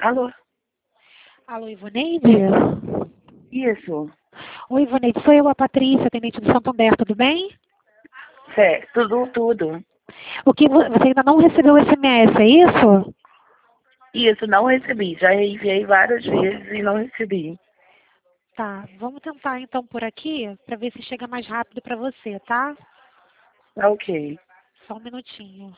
Alô? Alô, Ivoneide? Isso. Oi, Ivoneide, sou eu, a Patrícia, atendente do Santander, tudo bem? Certo, tudo. O que você ainda não recebeu o SMS, é isso? Isso, não recebi. Já enviei várias vezes e não recebi. Tá, vamos tentar então por aqui, para ver se chega mais rápido para você, tá? Tá ok. Só um minutinho.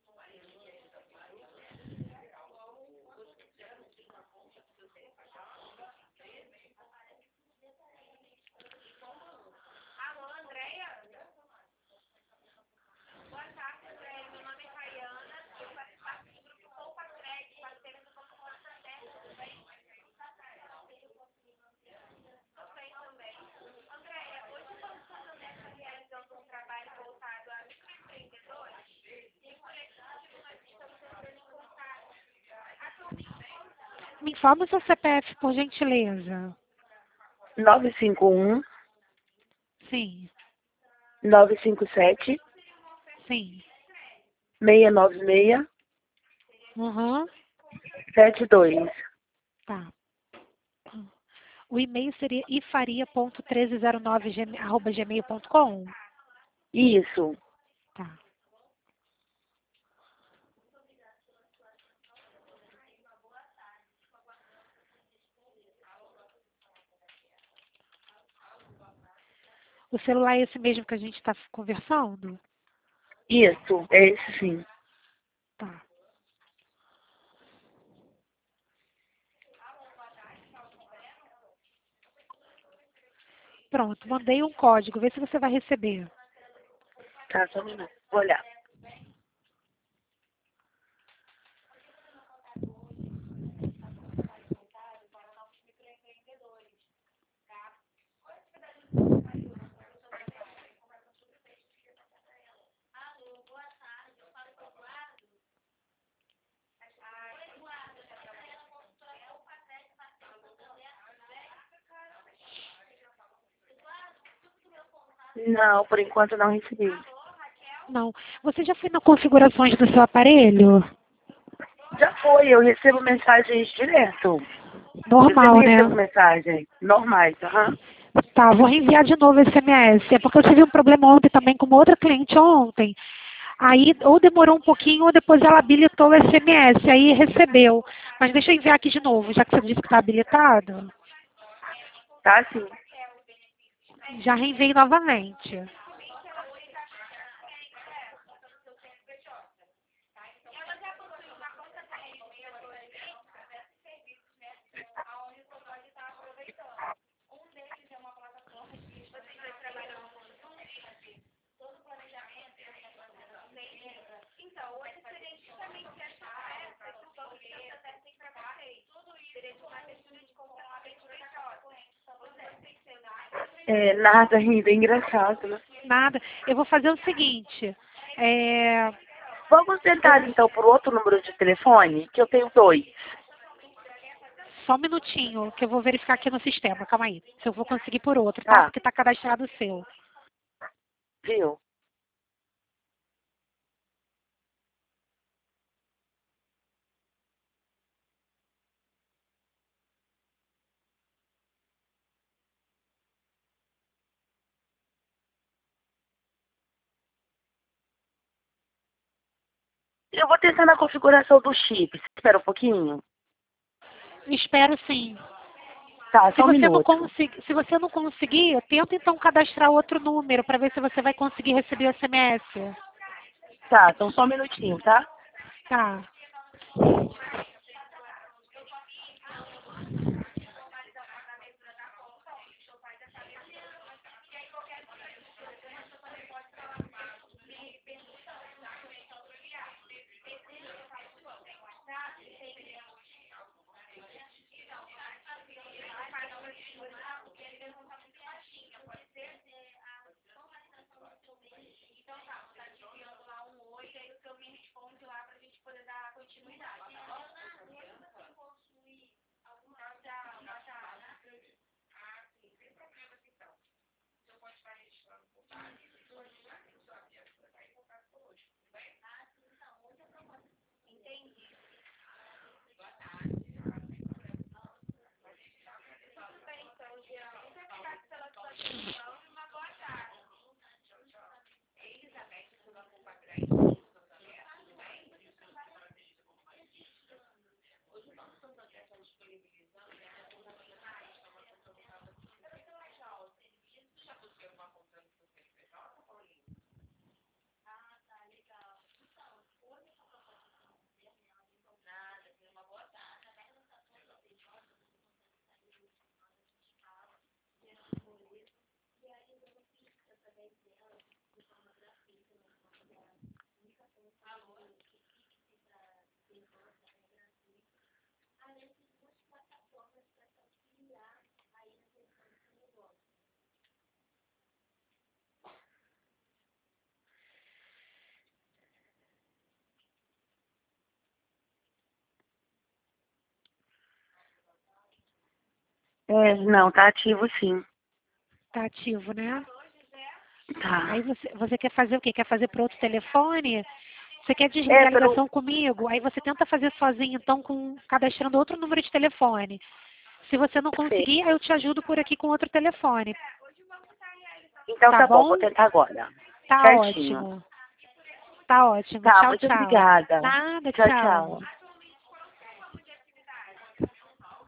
Me informa o seu CPF, por gentileza. 951 Sim, 957 sim. 696 Uhum, 72. tá. O e-mail seria ifaria.1309@gmail.com? Isso. Tá. O celular é esse mesmo que a gente está conversando? Isso, é esse sim. Tá. Pronto, mandei um código, vê se você vai receber. Tá, só um minuto. Vou olhar. Não, por enquanto não recebi. Não. Você já foi nas configurações do seu aparelho? Já foi, eu recebo mensagens direto. Eu Normal, sempre né? recebo mensagens normais, aham. Tá, vou reenviar de novo esse SMS. É porque eu tive um problema ontem também com uma outra cliente ontem. Aí ou demorou um pouquinho ou depois ela habilitou o SMS, aí recebeu. Mas deixa eu enviar aqui de novo, já que você disse que está habilitado. Tá sim. Já reenviei novamente. É, nada ainda, é engraçado, né? Nada. Eu vou fazer o seguinte. É, Vamos tentar então por outro número de telefone, que eu tenho dois. Só um minutinho, que eu vou verificar aqui no sistema. Calma aí. Se eu vou conseguir por outro, tá? Tá, Porque tá cadastrado o seu. viu? Eu vou tentar na configuração do chip. Espera um pouquinho. Espero sim. Tá, só um minuto. Se você não conseguir, tenta então cadastrar outro número para ver se você vai conseguir receber o SMS. Tá, então só um minutinho, tá? Tá. Não, tá ativo sim. Tá ativo, né? Tá. Aí você quer fazer o quê? Quer fazer para outro telefone? Você quer desligar a Pelo... ligação comigo? Aí você tenta fazer sozinho, então, cadastrando outro número de telefone. Se você não conseguir, aí eu te ajudo por aqui com outro telefone. Então Tá tá bom, bom? vou tentar agora. Tá Certinho. ótimo. Tá ótimo. Tá, Tchau, muito tchau. obrigada. Nada, Tchau, tchau. tchau.